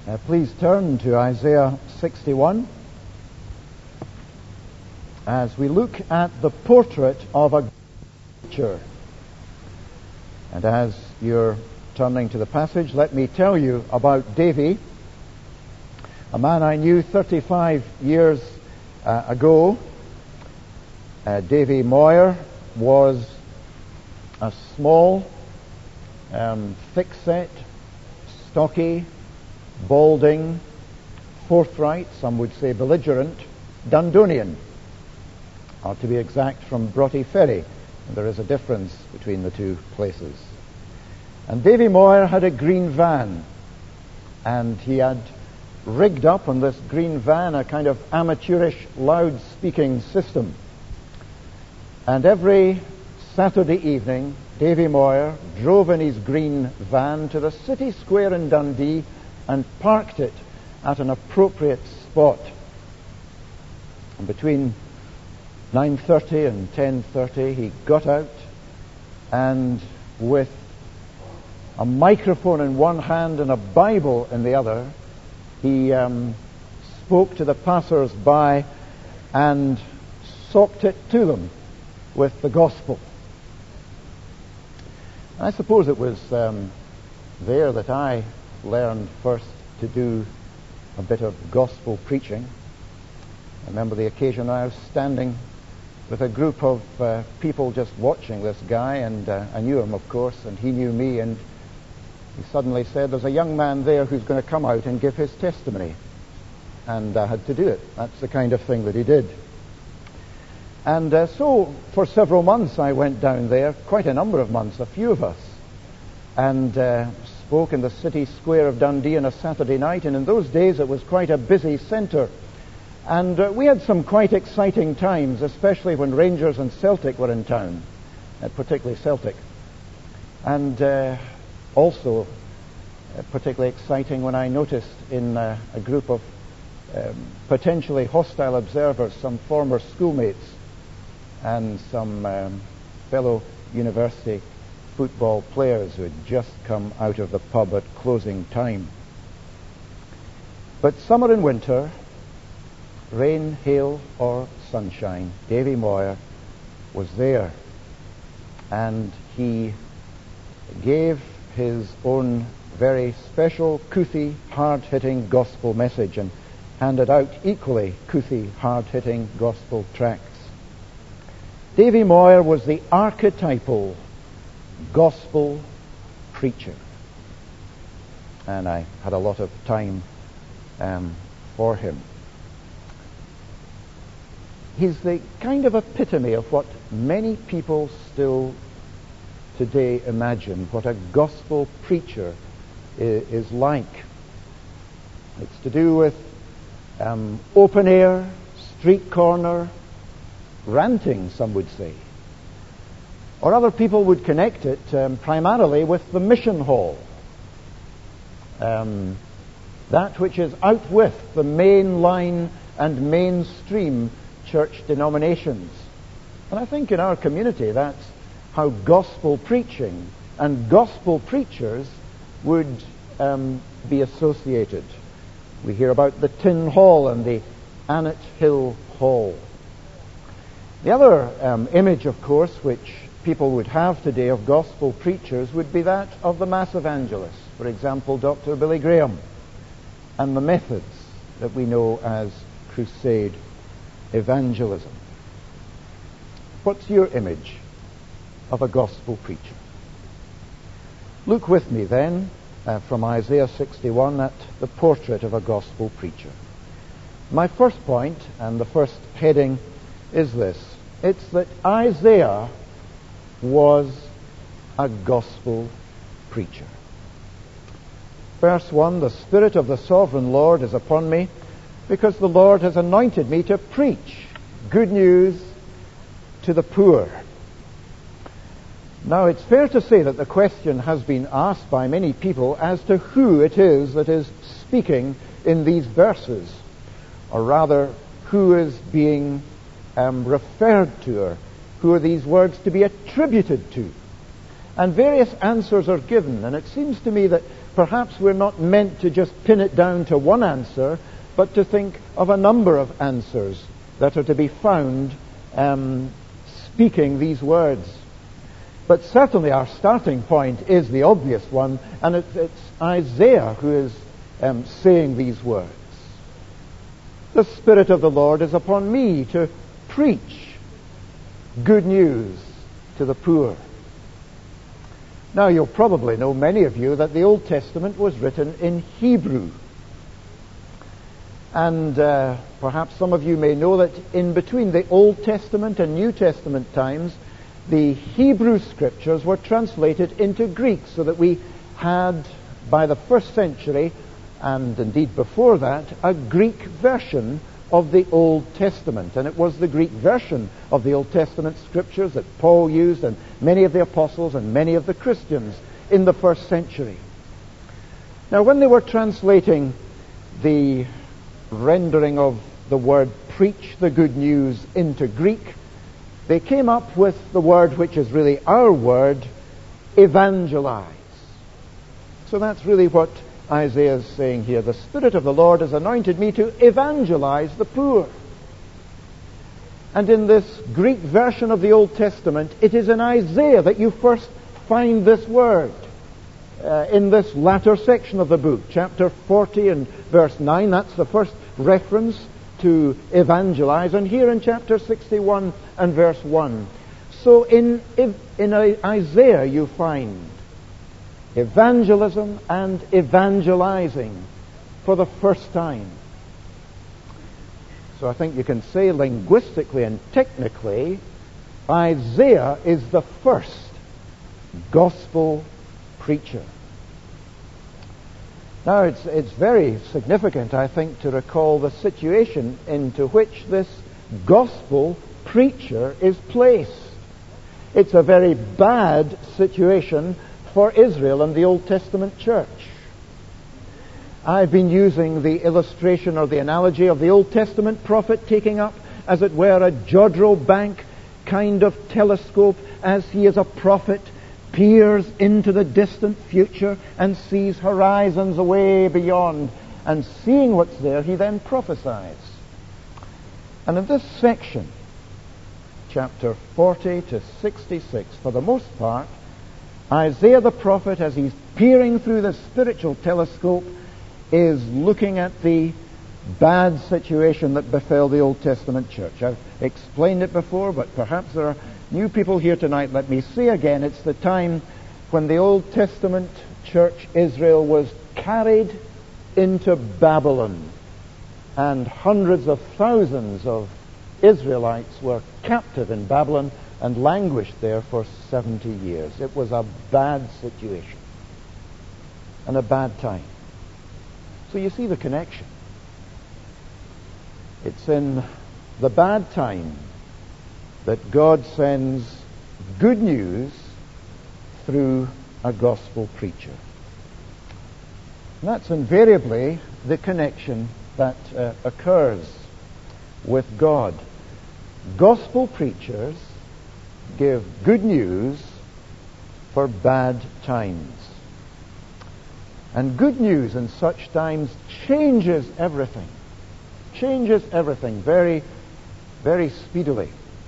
Please turn to Isaiah 61 as we look at the portrait of a preacher. And as you're turning to the passage, let me tell you about Davy, a man I knew 35 years ago. Davy Moyer was a small, thick-set, stocky, balding, forthright, some would say belligerent, Dundonian, or to be exact, from Broughty Ferry. And there is a difference between the two places. And Davy Moyer had a green van, and he had rigged up on this green van a kind of amateurish loud-speaking system. And every Saturday evening, Davy Moyer drove in his green van to the city square in Dundee and parked it at an appropriate spot. And between 9:30 and 10:30, he got out and, with a microphone in one hand and a Bible in the other, he spoke to the passers-by and socked it to them with the gospel. I suppose it was there that I learned first to do a bit of gospel preaching. I remember the occasion I was standing with a group of people just watching this guy, and I knew him, of course, and he knew me, and he suddenly said, "There's a young man there who's going to come out and give his testimony." And I had to do it. That's the kind of thing that he did. And so for several months I went down there, quite a number of months, a few of us, and spoke in the city square of Dundee on a Saturday night. And in those days it was quite a busy centre. And we had some quite exciting times, especially when Rangers and Celtic were in town, particularly Celtic. And also particularly exciting when I noticed in a group of potentially hostile observers some former schoolmates and some fellow university football players who had just come out of the pub at closing time. But summer and winter, rain, hail, or sunshine, Davy Moyer was there, and he gave his own very special, couthy, hard-hitting gospel message and handed out equally couthy, hard-hitting gospel tracts. Davy Moyer was the archetypal gospel preacher, and I had a lot of time for him. He's the kind of epitome of what many people still today imagine what a gospel preacher is like. It's to do with open air, street corner, ranting, some would say. Or other people would connect it primarily with the mission hall. That which is out with the main line and mainstream church denominations. And I think in our community that's how gospel preaching and gospel preachers would be associated. We hear about the Tin Hall and the Annett Hill Hall. The other image, of course, which people would have today of gospel preachers would be that of the mass evangelist. For example, Dr. Billy Graham, and the methods that we know as crusade evangelism. What's your image of a gospel preacher? Look with me then from Isaiah 61 at the portrait of a gospel preacher. My first point, and the first heading, is this. It's that Isaiah was a gospel preacher. Verse 1, "The Spirit of the Sovereign Lord is upon me, because the Lord has anointed me to preach good news to the poor." Now, it's fair to say that the question has been asked by many people as to who it is that is speaking in these verses, or rather, who is being referred to, or who are these words to be attributed to. And various answers are given, and it seems to me that perhaps we're not meant to just pin it down to one answer, but to think of a number of answers that are to be found speaking these words. But certainly our starting point is the obvious one, and it's Isaiah who is saying these words. The Spirit of the Lord is upon me to preach good news to the poor. Now, you'll probably know, many of you, that the Old Testament was written in Hebrew. And perhaps some of you may know that in between the Old Testament and New Testament times, the Hebrew Scriptures were translated into Greek, so that we had, by the 1st century, and indeed before that, a Greek version of the Old Testament. And it was the Greek version of the Old Testament Scriptures that Paul used, and many of the apostles and many of the Christians in the 1st century. Now, when they were translating the rendering of the word preach the good news into Greek, they came up with the word which is really our word, evangelize. So that's really what Isaiah is saying here. The Spirit of the Lord has anointed me to evangelize the poor. And in this Greek version of the Old Testament, it is in Isaiah that you first find this word. In this latter section of the book, chapter 40 and verse 9, that's the first reference to evangelize. And here in chapter 61 and verse 1. So in Isaiah you find evangelism and evangelizing for the first time. So I think you can say linguistically and technically, Isaiah is the first gospel preacher. Now it's very significant, I think, to recall the situation into which this gospel preacher is placed. It's a very bad situation for Israel and the Old Testament church. I've been using the illustration or the analogy of the Old Testament prophet taking up, as it were, a Jodrell Bank kind of telescope as he is a prophet, peers into the distant future and sees horizons away beyond, and seeing what's there, he then prophesies. And in this section, chapter 40 to 66, for the most part, Isaiah the prophet, as he's peering through the spiritual telescope, is looking at the bad situation that befell the Old Testament church. I've explained it before, but perhaps there are new people here tonight. Let me say again, it's the time when the Old Testament church, Israel, was carried into Babylon, and hundreds of thousands of Israelites were captive in Babylon and languished there for 70 years. It was a bad situation and a bad time. So you see the connection. It's in the bad time that God sends good news through a gospel preacher. And that's invariably the connection that occurs with God. Gospel preachers give good news for bad times. And good news in such times changes everything. Changes everything very, very speedily.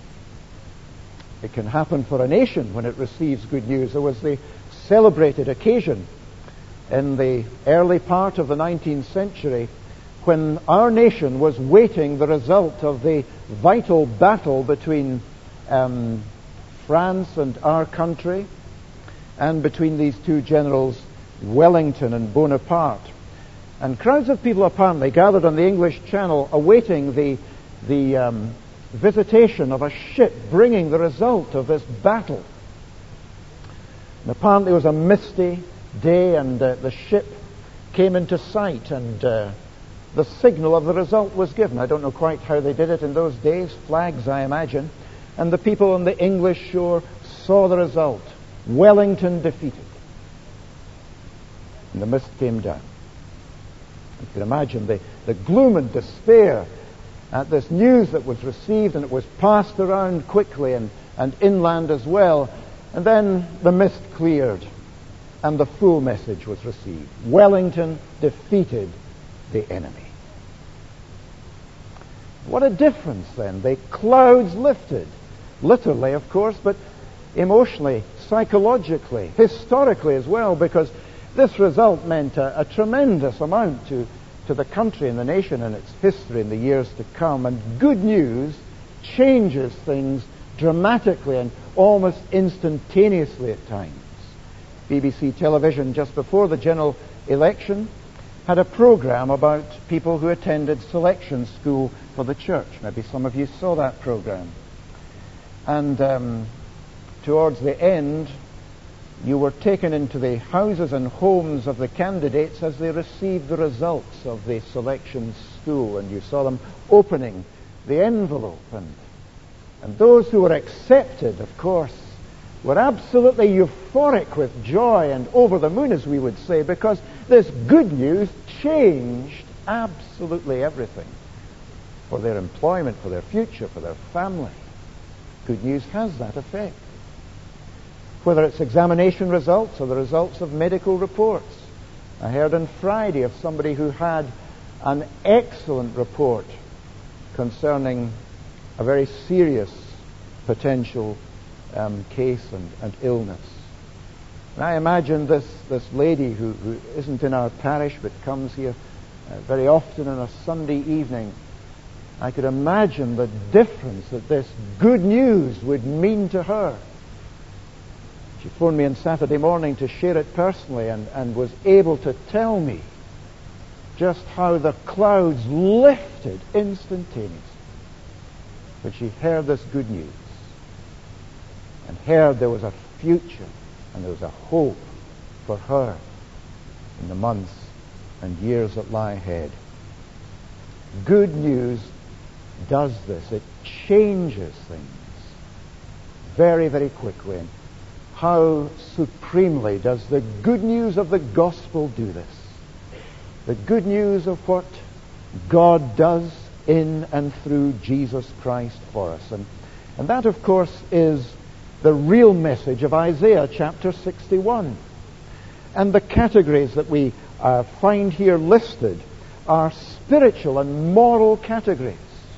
It can happen for a nation when it receives good news. There was the celebrated occasion in the early part of the 19th century when our nation was waiting the result of the vital battle between France and our country, and between these two generals, Wellington and Bonaparte. And crowds of people apparently gathered on the English Channel awaiting the visitation of a ship bringing the result of this battle. And apparently it was a misty day, and the ship came into sight, and the signal of the result was given. I don't know quite how they did it in those days, flags I imagine. And the people on the English shore saw the result. Wellington defeated. And the mist came down. You can imagine the gloom and despair at this news that was received, and it was passed around quickly and inland as well. And then the mist cleared, and the full message was received. Wellington defeated the enemy. What a difference then. The clouds lifted. Literally, of course, but emotionally, psychologically, historically as well, because this result meant a tremendous amount to the country and the nation and its history in the years to come. And good news changes things dramatically and almost instantaneously at times. BBC television, just before the general election, had a program about people who attended selection school for the church. Maybe some of you saw that program. And towards the end, you were taken into the houses and homes of the candidates as they received the results of the selection school, and you saw them opening the envelope. And those who were accepted, of course, were absolutely euphoric with joy and over the moon, as we would say, because this good news changed absolutely everything for their employment, for their future, for their family. Good news has that effect. Whether it's examination results or the results of medical reports. I heard on Friday of somebody who had an excellent report concerning a very serious potential case and illness. And I imagine this lady who isn't in our parish but comes here very often on a Sunday evening. I could imagine the difference that this good news would mean to her. She phoned me on Saturday morning to share it personally and was able to tell me just how the clouds lifted instantaneously when she heard this good news and heard there was a future and there was a hope for her in the months and years that lie ahead. Good news does this. It changes things very, very quickly. And how supremely does the good news of the gospel do this? The good news of what God does in and through Jesus Christ for us. And that, of course, is the real message of Isaiah chapter 61. And the categories that we find here listed are spiritual and moral categories.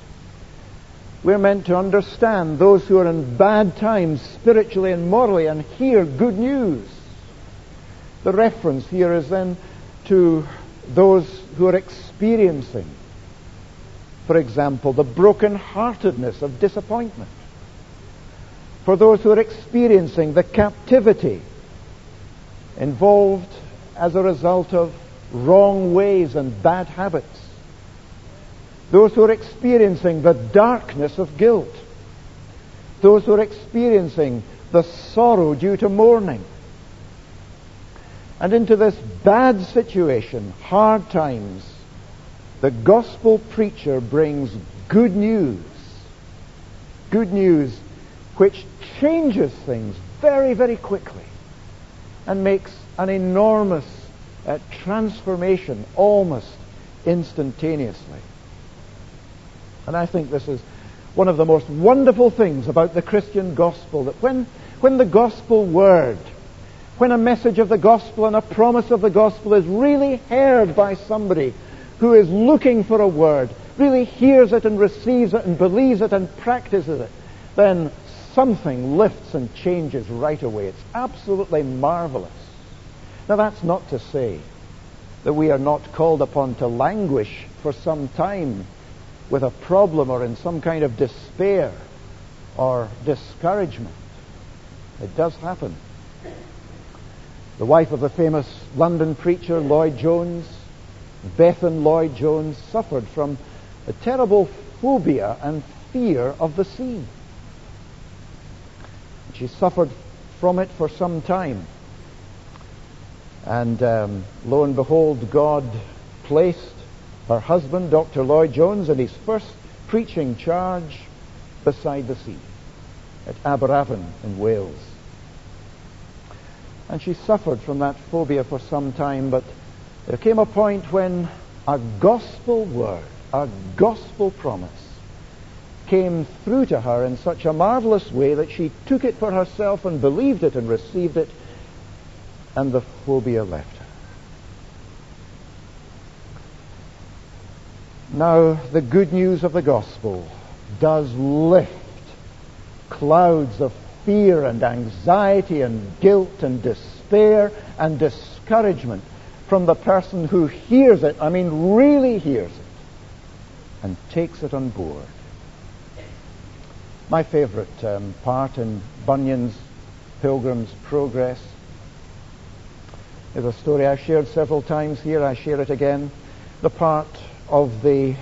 We're meant to understand those who are in bad times spiritually and morally and hear good news. The reference here is then to those who are experiencing, for example, the brokenheartedness of disappointment. For those who are experiencing the captivity involved as a result of wrong ways and bad habits. Those who are experiencing the darkness of guilt. Those who are experiencing the sorrow due to mourning. And into this bad situation, hard times, the gospel preacher brings good news. Good news which changes things very, very quickly and makes an enormous transformation almost instantaneously. And I think this is one of the most wonderful things about the Christian gospel, that when the gospel word, when a message of the gospel and a promise of the gospel is really heard by somebody who is looking for a word, really hears it and receives it and believes it and practices it, then something lifts and changes right away. It's absolutely marvelous. Now, that's not to say that we are not called upon to languish for some time with a problem or in some kind of despair or discouragement. It does happen. The wife of the famous London preacher Lloyd Jones, Bethan Lloyd Jones, suffered from a terrible phobia and fear of the sea. She suffered from it for some time. And lo and behold, God placed her husband, Dr. Lloyd Jones, in his first preaching charge beside the sea at Aberavon in Wales. And she suffered from that phobia for some time, but there came a point when a gospel word, a gospel promise, came through to her in such a marvelous way that she took it for herself and believed it and received it. and the phobia left her. Now, the good news of the gospel does lift clouds of fear and anxiety and guilt and despair and discouragement from the person who hears it, really hears it, and takes it on board. My favorite part in Bunyan's Pilgrim's Progress is a story I've shared several times here. I share it again. The part of the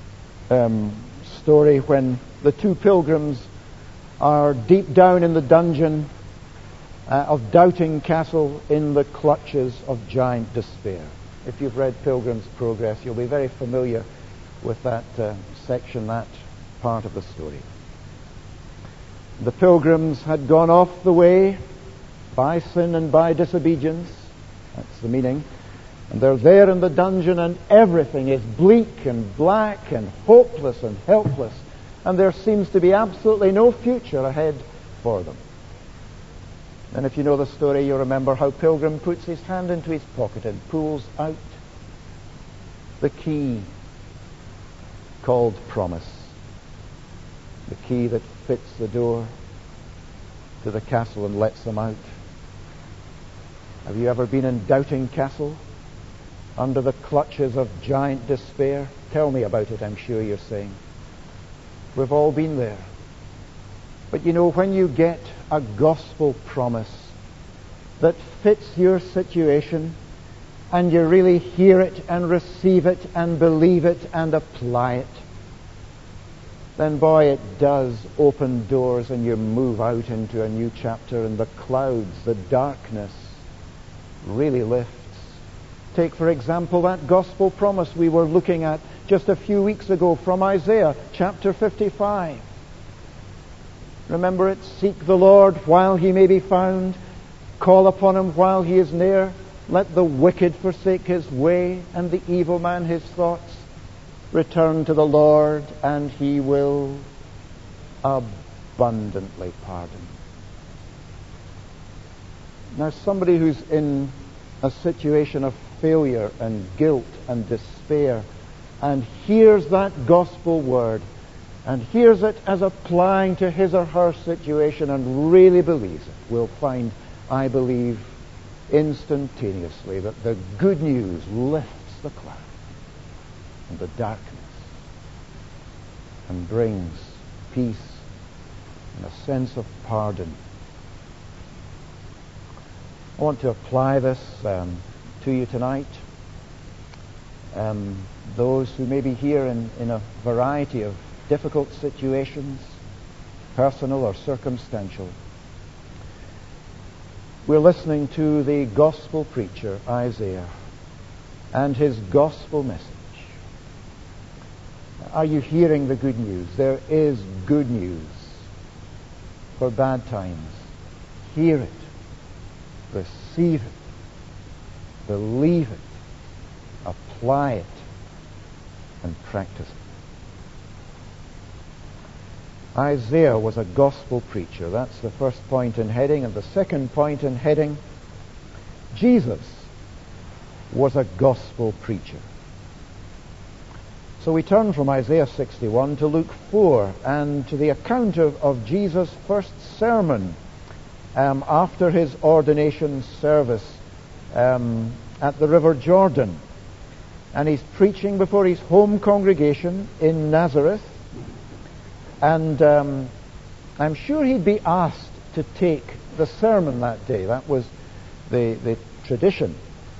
story when the two pilgrims are deep down in the dungeon of Doubting Castle in the clutches of giant despair. If you've read Pilgrim's Progress, you'll be very familiar with that section, that part of the story. The pilgrims had gone off the way by sin and by disobedience. That's the meaning. And they're there in the dungeon, and everything is bleak and black and hopeless and helpless. And there seems to be absolutely no future ahead for them. And if you know the story, you remember how Pilgrim puts his hand into his pocket and pulls out the key called promise. The key that fits the door to the castle and lets them out. Have you ever been in Doubting Castle? Under the clutches of giant despair? Tell me about it, I'm sure you're saying. We've all been there. But you know, when you get a gospel promise that fits your situation, and you really hear it and receive it and believe it and apply it, then boy, it does open doors and you move out into a new chapter, and the clouds, the darkness really lifts. Take, for example, that gospel promise we were looking at just a few weeks ago from Isaiah chapter 55. Remember it? Seek the Lord while he may be found. Call upon him while he is near. Let the wicked forsake his way, and the evil man his thoughts. Return to the Lord, and he will abundantly pardon. Now, somebody who's in a situation of failure and guilt and despair and hears that gospel word and hears it as applying to his or her situation and really believes it, will find, I believe, instantaneously that the good news lifts the cloud and the darkness and brings peace and a sense of pardon. I want to apply this to you tonight. Those who may be here in a variety of difficult situations, personal or circumstantial. We're listening to the gospel preacher, Isaiah, and his gospel message. Are you hearing the good news? There is good news for bad times. Hear it. Receive it. Believe it. Apply it. And practice it. Isaiah was a gospel preacher. That's the first point in heading. And the second point in heading, Jesus was a gospel preacher. So we turn from Isaiah 61 to Luke 4 and to the account of Jesus' first sermon after his ordination service at the River Jordan. And he's preaching before his home congregation in Nazareth. And I'm sure he'd be asked to take the sermon that day. That was the tradition.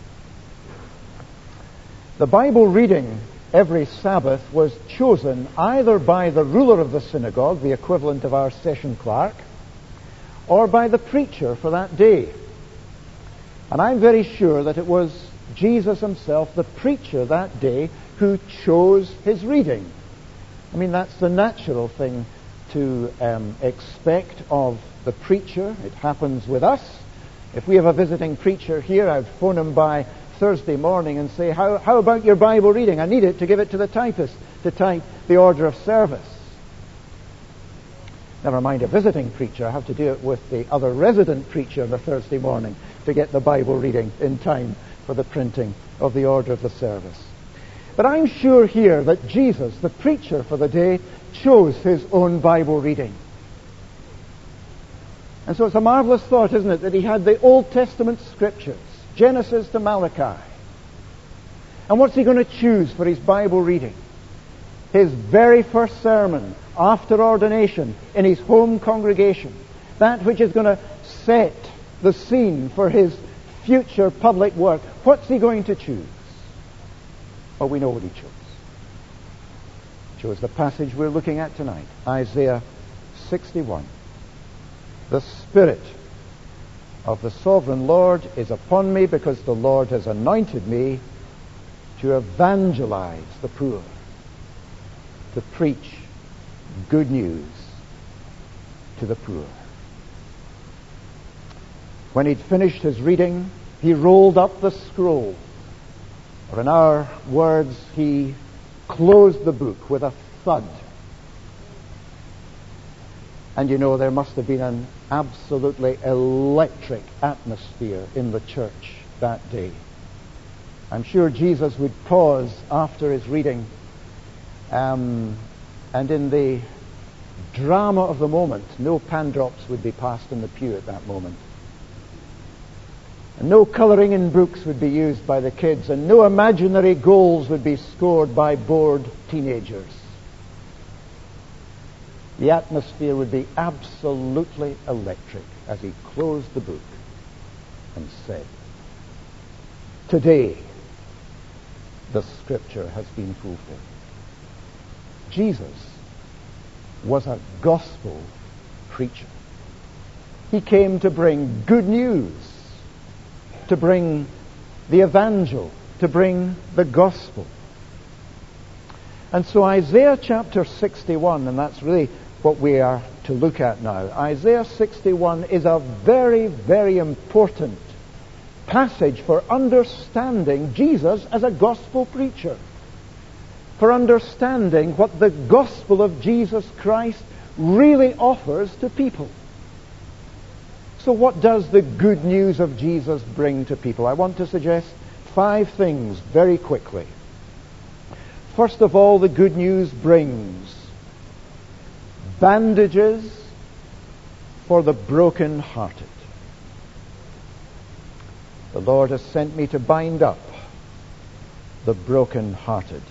The Bible reading every Sabbath was chosen either by the ruler of the synagogue, the equivalent of our session clerk, or by the preacher for that day. And I'm very sure that it was Jesus himself, the preacher that day, who chose his reading. I mean, that's the natural thing to expect of the preacher. It happens with us. If we have a visiting preacher here, I'd phone him by Thursday morning and say, how about your Bible reading? I need it to give it to the typist to type the order of service. Never mind a visiting preacher. I have to do it with the other resident preacher the Thursday morning. to get the Bible reading in time for the printing of the order of the service. But I'm sure here that Jesus, the preacher for the day, chose his own Bible reading. And so it's a marvelous thought, isn't it, that he had the Old Testament scriptures, Genesis to Malachi. And what's he going to choose for his Bible reading? His very first sermon after ordination in his home congregation. That which is going to set the scene for his future public work. What's he going to choose? Well, we know what he chose. He chose the passage we're looking at tonight, Isaiah 61. The Spirit of the Sovereign Lord is upon me, because the Lord has anointed me to evangelize the poor, to preach good news to the poor. When he'd finished his reading, he rolled up the scroll. Or in our words, he closed the book with a thud. And you know, there must have been an absolutely electric atmosphere in the church that day. I'm sure Jesus would pause after his reading, and in the drama of the moment, no pan drops would be passed in the pew at that moment. And no colouring in books would be used by the kids, and no imaginary goals would be scored by bored teenagers. The atmosphere would be absolutely electric as he closed the book and said, "Today the Scripture has been fulfilled." Jesus was a gospel preacher. He came to bring good news, to bring the evangel, to bring the gospel. And so Isaiah chapter 61, and that's really what we are to look at now. Isaiah 61 is a very, very important passage for understanding Jesus as a gospel preacher, for understanding what the gospel of Jesus Christ really offers to people. So what does the good news of Jesus bring to people? I want to suggest 5 things very quickly. First of all, the good news brings bandages for the broken-hearted. The Lord has sent me to bind up the broken-hearted.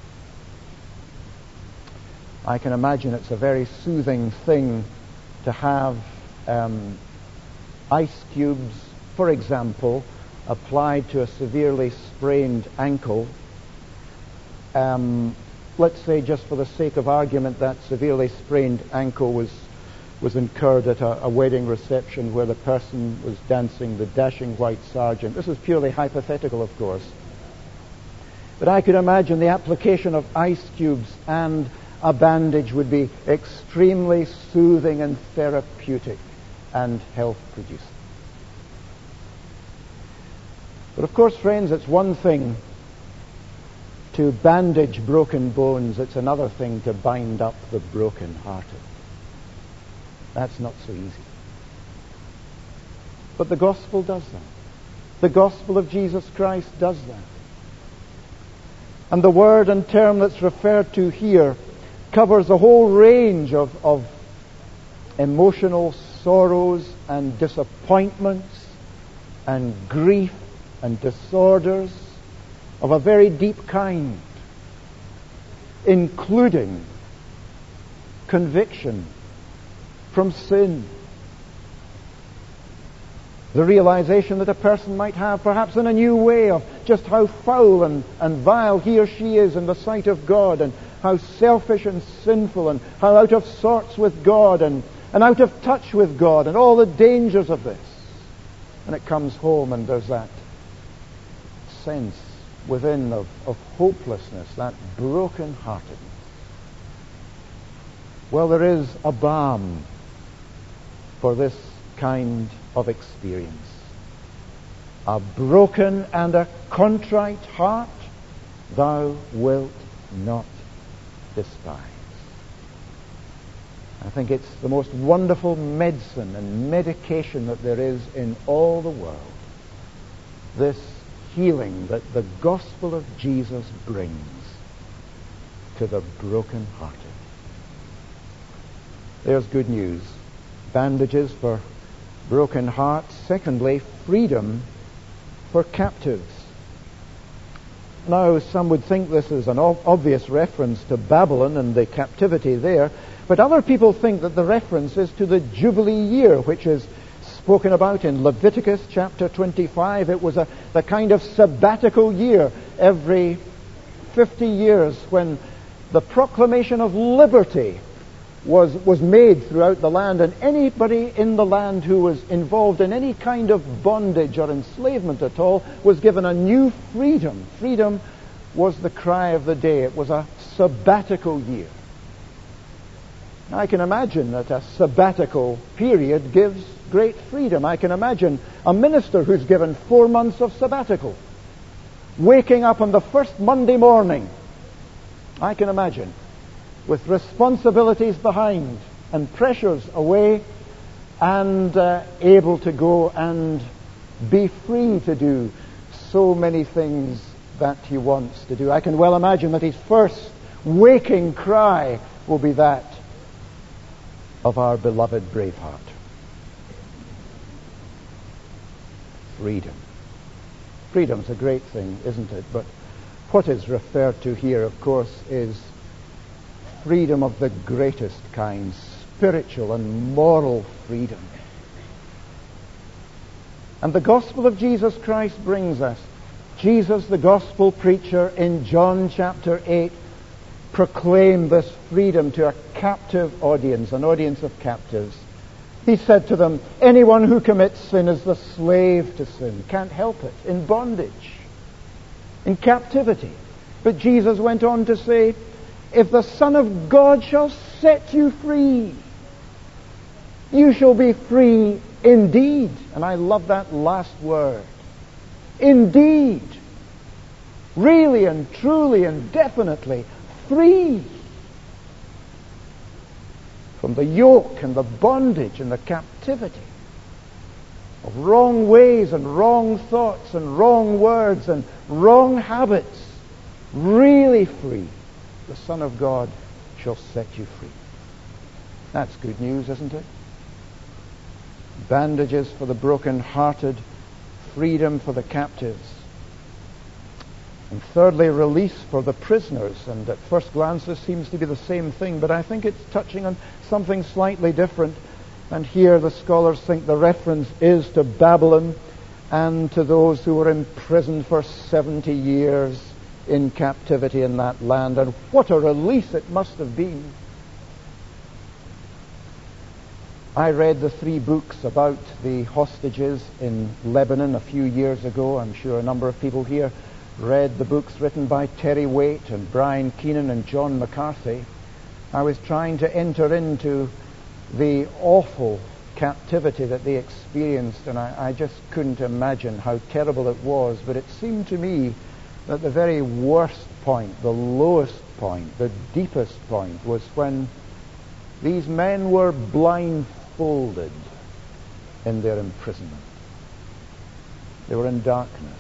I can imagine it's a very soothing thing to have ice cubes, for example, applied to a severely sprained ankle. Let's say, just for the sake of argument, that severely sprained ankle was incurred at a wedding reception where the person was dancing the Dashing White Sergeant. This is purely hypothetical, of course. But I could imagine the application of ice cubes and a bandage would be extremely soothing and therapeutic and health-producing. But of course, friends, it's one thing to bandage broken bones. It's another thing to bind up the broken-hearted. That's not so easy. But the gospel does that. The gospel of Jesus Christ does that. And the word and term that's referred to here covers a whole range of emotional sorrows and disappointments and grief and disorders of a very deep kind, including conviction from sin. The realization that a person might have, perhaps in a new way, of just how foul and vile he or she is in the sight of God, and how selfish and sinful, and how out of sorts with God, and out of touch with God, and all the dangers of this. And it comes home and there's that sense within of hopelessness, that broken-heartedness. Well, there is a balm for this kind of experience. A broken and a contrite heart thou wilt not despise. I think it's the most wonderful medicine and medication that there is in all the world. this healing that the gospel of Jesus brings to the broken-hearted. There's good news. Bandages for broken hearts. Secondly, freedom for captives. Now, some would think this is an obvious reference to Babylon and the captivity there, but other people think that the reference is to the Jubilee year, which is spoken about in Leviticus chapter 25. It was the kind of sabbatical year every 50 years when the proclamation of liberty was made throughout the land, and anybody in the land who was involved in any kind of bondage or enslavement at all was given a new freedom. Freedom was the cry of the day. It was a sabbatical year. Now, I can imagine that a sabbatical period gives great freedom. I can imagine a minister who's given 4 months of sabbatical, waking up on the first Monday morning. I can imagine, with responsibilities behind and pressures away, and able to go and be free to do so many things that he wants to do. I can well imagine that his first waking cry will be that of our beloved Braveheart. Freedom. Freedom's a great thing, isn't it? But what is referred to here, of course, is freedom of the greatest kind, spiritual and moral freedom. And the gospel of Jesus Christ brings us. Jesus, the gospel preacher, in John chapter 8, proclaimed this freedom to a captive audience, an audience of captives. He said to them, anyone who commits sin is the slave to sin, can't help it, in bondage, in captivity. But Jesus went on to say, if the Son of God shall set you free, you shall be free indeed. And I love that last word. Indeed. Really and truly and definitely free from the yoke and the bondage and the captivity of wrong ways and wrong thoughts and wrong words and wrong habits. Really free. The Son of God shall set you free. That's good news, isn't it? Bandages for the broken-hearted, freedom for the captives. And thirdly, release for the prisoners. And at first glance this seems to be the same thing, but I think it's touching on something slightly different. And here the scholars think the reference is to Babylon and to those who were imprisoned for 70 years in captivity in that land. And what a release it must have been. I read the 3 books about the hostages in Lebanon a few years ago. I'm sure a number of people here read the books written by Terry Waite and Brian Keenan and John McCarthy. I was trying to enter into the awful captivity that they experienced, and I just couldn't imagine how terrible it was. But it seemed to me that the very worst point, the lowest point, the deepest point was when these men were blindfolded in their imprisonment. They were in darkness.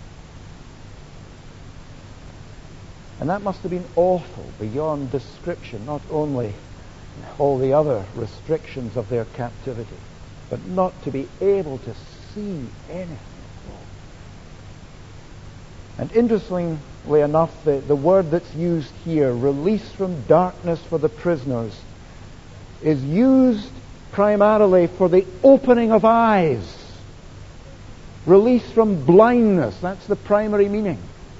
And that must have been awful beyond description, not only all the other restrictions of their captivity, but not to be able to see anything. And interestingly enough, the word that's used here, release from darkness for the prisoners, is used primarily for the opening of eyes. Release from blindness, that's the primary meaning.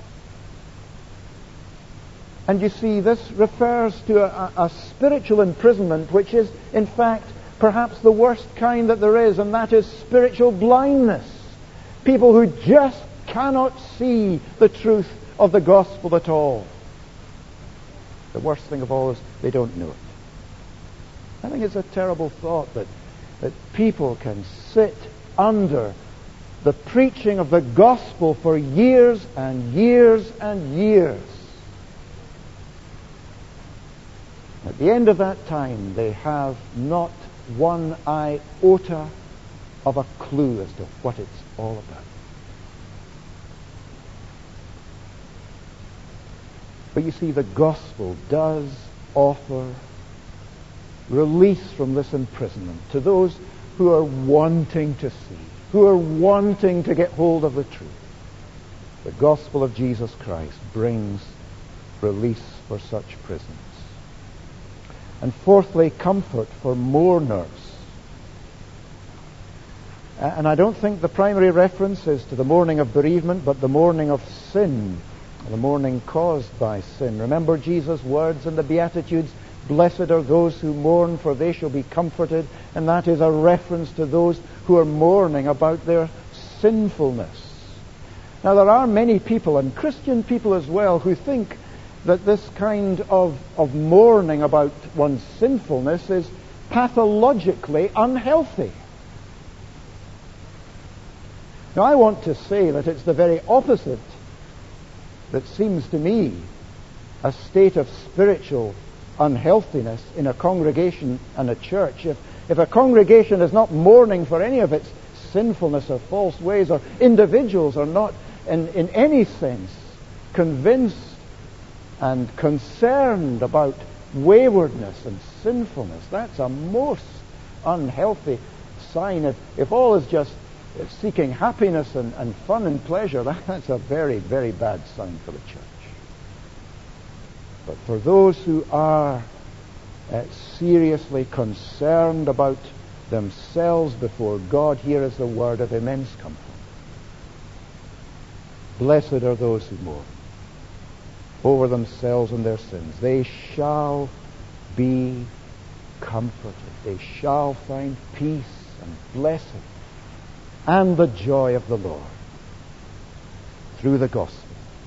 And you see, this refers to a spiritual imprisonment, which is, in fact, perhaps the worst kind that there is, and that is spiritual blindness. People who just cannot see the truth of the gospel at all. The worst thing of all is they don't know it. I think it's a terrible thought that people can sit under the preaching of the gospel for years and years and years. At the end of that time, they have not one iota of a clue as to what it's all about. But you see, the gospel does offer release from this imprisonment to those who are wanting to see, who are wanting to get hold of the truth. The gospel of Jesus Christ brings release for such prisons. And fourthly, comfort for mourners. And I don't think the primary reference is to the mourning of bereavement, but the mourning of sin, the mourning caused by sin. Remember Jesus' words in the Beatitudes, "Blessed are those who mourn, for they shall be comforted." And that is a reference to those who are mourning about their sinfulness. Now, there are many people, and Christian people as well, who think that this kind of mourning about one's sinfulness is pathologically unhealthy. Now, I want to say that it's the very opposite that seems to me a state of spiritual unhealthiness in a congregation and a church. If a congregation is not mourning for any of its sinfulness or false ways, or individuals are not in any sense convinced and concerned about waywardness and sinfulness, that's a most unhealthy sign. If all is just seeking happiness and fun and pleasure, that's a very, very bad sign for the church. But for those who are seriously concerned about themselves before God, here is the word of immense comfort. Blessed are those who mourn over themselves and their sins. They shall be comforted. They shall find peace and blessing and the joy of the Lord through the gospel.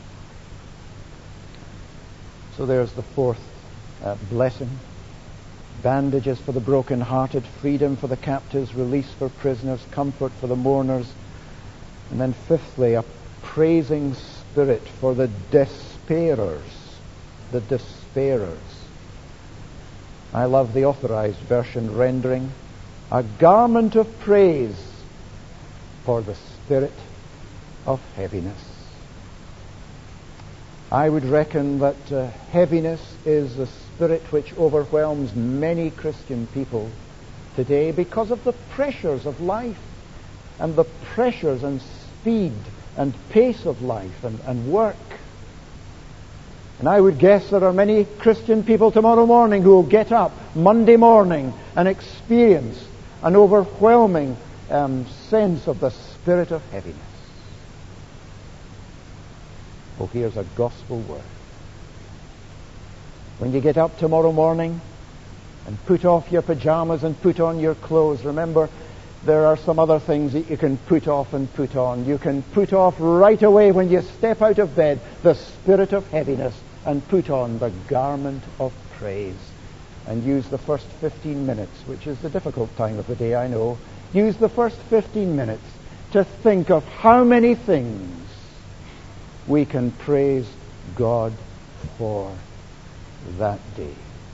So there's the fourth blessing. Bandages for the broken-hearted, freedom for the captives, release for prisoners, comfort for the mourners. And then fifthly, a praising spirit for the despairers. The despairers. I love the Authorized Version rendering. A garment of praise for the spirit of heaviness. I would reckon that heaviness is the spirit which overwhelms many Christian people today because of the pressures of life and the pressures and speed and pace of life and work. And I would guess there are many Christian people tomorrow morning who will get up Monday morning and experience an overwhelming sense of the spirit of heaviness. Oh, here's a gospel word. When you get up tomorrow morning and put off your pajamas and put on your clothes, remember there are some other things that you can put off and put on. You can put off right away when you step out of bed the spirit of heaviness and put on the garment of praise. And use the first 15 minutes, which is the difficult time of the day, I know. Use the first 15 minutes to think of how many things we can praise God for that day.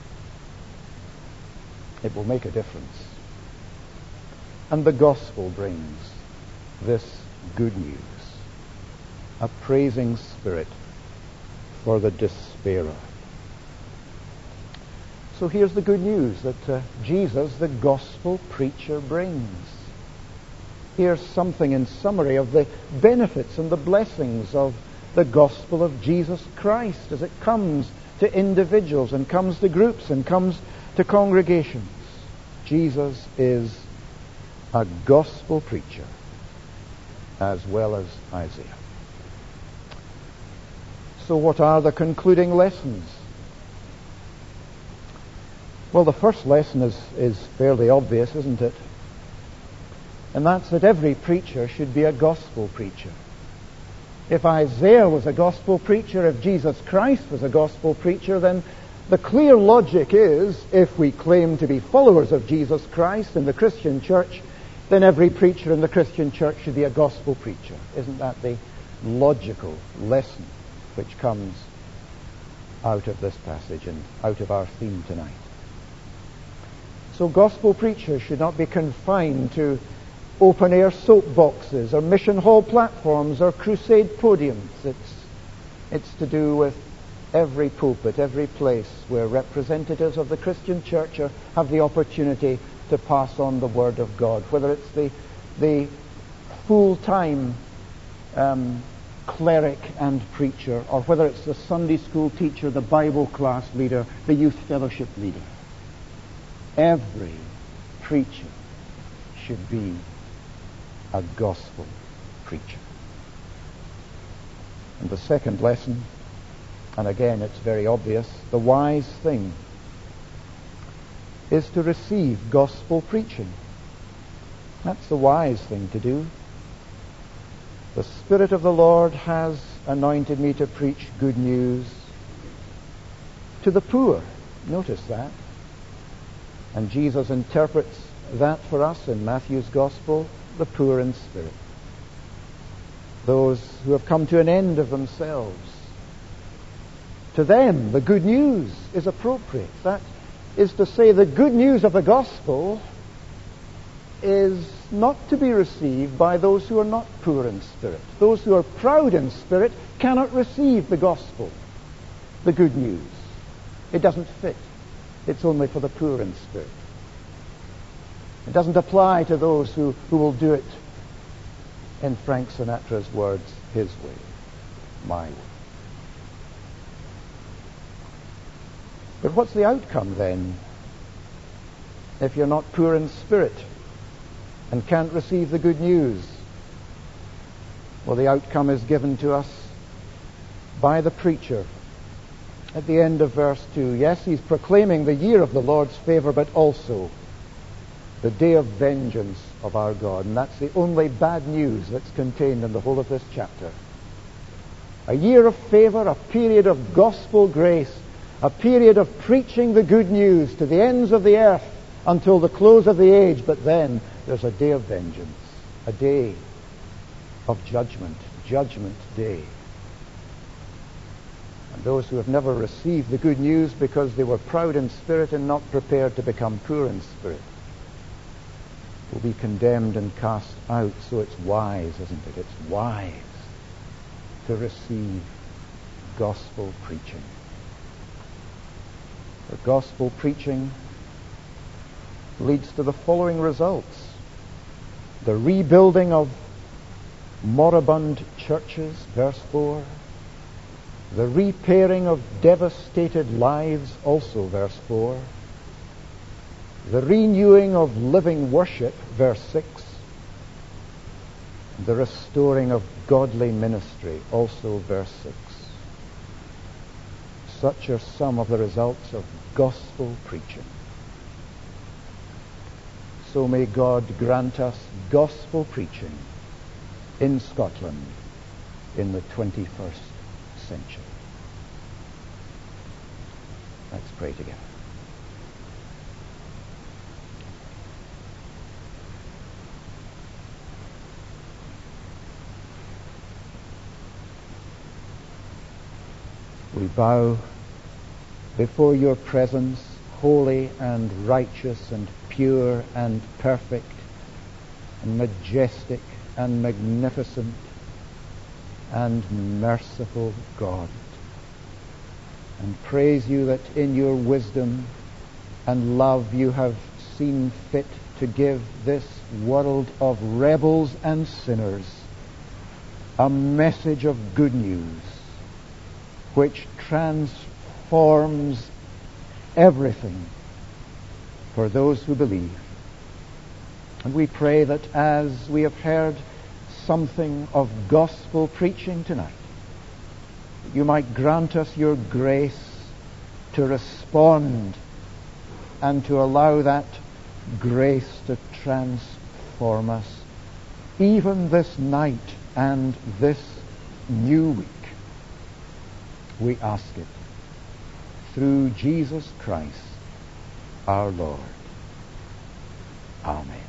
It will make a difference. And the gospel brings this good news, a praising spirit for the despairer. So here's the good news that Jesus, the gospel preacher, brings. Here's something in summary of the benefits and the blessings of the gospel of Jesus Christ as it comes to individuals and comes to groups and comes to congregations. Jesus is a gospel preacher as well as Isaiah. So what are the concluding lessons? Well, the first lesson is fairly obvious, isn't it? And that's that every preacher should be a gospel preacher. If Isaiah was a gospel preacher, if Jesus Christ was a gospel preacher, then the clear logic is, if we claim to be followers of Jesus Christ in the Christian church, then every preacher in the Christian church should be a gospel preacher. Isn't that the logical lesson which comes out of this passage and out of our theme tonight? So gospel preachers should not be confined to open-air soapboxes or mission hall platforms or crusade podiums. It's to do with every pulpit, every place where representatives of the Christian church have the opportunity to pass on the Word of God, whether it's the full-time cleric and preacher, or whether it's the Sunday school teacher, the Bible class leader, the youth fellowship leader. Every preacher should be a gospel preacher. And the second lesson, and again it's very obvious, the wise thing is to receive gospel preaching. That's the wise thing to do. The Spirit of the Lord has anointed me to preach good news to the poor. Notice that. And Jesus interprets that for us in Matthew's Gospel, the poor in spirit. Those who have come to an end of themselves. To them, the good news is appropriate. That is to say, the good news of the gospel is not to be received by those who are not poor in spirit. Those who are proud in spirit cannot receive the gospel, the good news. It doesn't fit. It's only for the poor in spirit. It doesn't apply to those who will do it, in Frank Sinatra's words, his way, my way. But what's the outcome then if you're not poor in spirit and can't receive the good news? Well, the outcome is given to us by the preacher at the end of verse 2. Yes, he's proclaiming the year of the Lord's favor, but also the day of vengeance of our God. And that's the only bad news that's contained in the whole of this chapter. A year of favor, a period of gospel grace, a period of preaching the good news to the ends of the earth until the close of the age. But then there's a day of vengeance, a day of judgment, Judgment Day. And those who have never received the good news because they were proud in spirit and not prepared to become poor in spirit will be condemned and cast out. So it's wise, isn't it? It's wise to receive gospel preaching. The gospel preaching leads to the following results: the rebuilding of moribund churches, verse 4, the repairing of devastated lives, also verse 4, the renewing of living worship, verse 6, the restoring of godly ministry, also verse 6. Such are some of the results of gospel preaching. So may God grant us gospel preaching in Scotland in the 21st century. Let's pray together. We bow before your presence, holy and righteous and pure and perfect and majestic and magnificent and merciful God, and praise you that in your wisdom and love you have seen fit to give this world of rebels and sinners a message of good news which transforms everything for those who believe. And we pray that as we have heard something of gospel preaching tonight, you might grant us your grace to respond and to allow that grace to transform us even this night and this new week. We ask it through Jesus Christ our Lord. Amen.